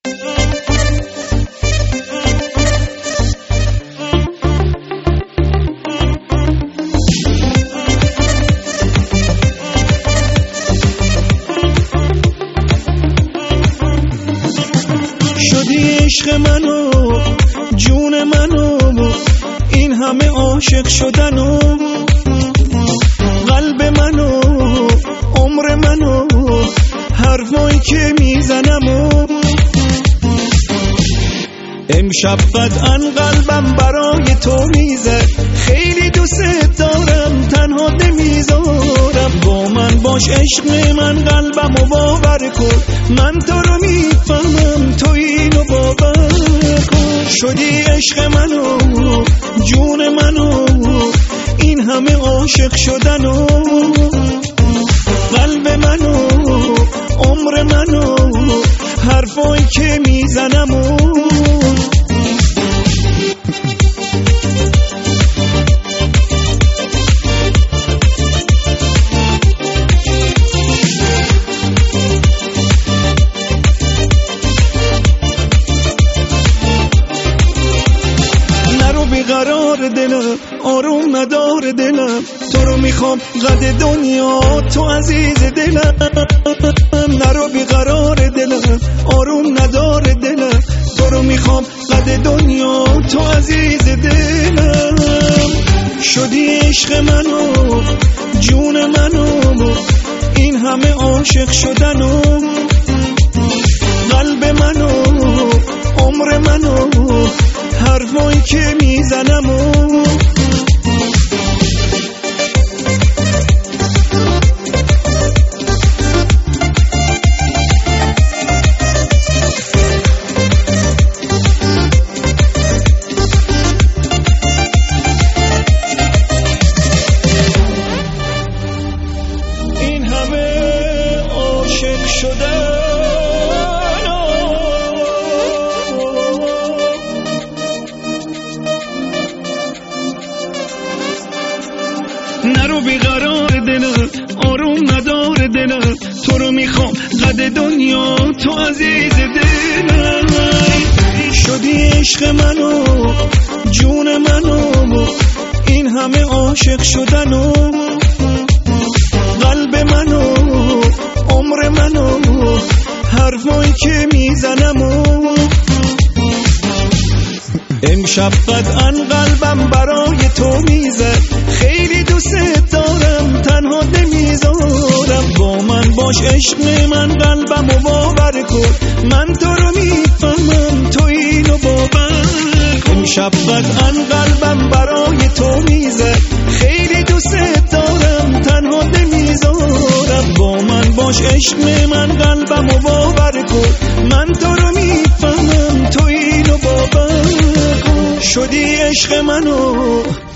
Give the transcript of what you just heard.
شدی عشق منو، جون منو، این همه عاشق شدنو، قلب منو، عمر منو، حرفایی که میزنمو. امشب قطعا قلبم برای تو میزه، خیلی دوست دارم تنها نمیذارم. با من باش عشق من، قلبمو باور کن، من تو رو میفهمم، تو اینو باور کن. شدی عشق منو، جون منو، این همه عاشق شدنو، قلب منو، عمر منو، حرفایی که میزنمو. قرار دلم، آروم ندار دلم، تو رو میخوام قد دنیا، تو عزیز دلم. نرو بیقرار دلم، آروم ندار دلم، تو رو میخوام قد دنیا، تو عزیز دلم. شدی عشق منو، جون منو، این همه عاشق شدنو، قلب منو، عمر منو، حرفایی که میزنمو. این همه عاشق شدن، نرو بیقرار دلم، آروم ندار دلم، تو رو میخوام قد دنیا، تو عزیز دلم. شدی عشق منو، جون منو، این همه عاشق شدنو، قلب منو، عمر منو، حرفایی که میزنمو. امشب قطعا قلبم برای تو میزه، خیلی دوست دارم تنها نمیذارم. با من باش عشق من، قلبمو باور کن، من تو رو میفهمم، تو اینو باور کن. امشب قطعا قلبم برای تو میزه، خیلی دوست دارم تنها نمیذارم. با من باش عشق من، قلبمو باور کن، من تو رو میفهمم، تو اینو باور کن. شدی عشق منو،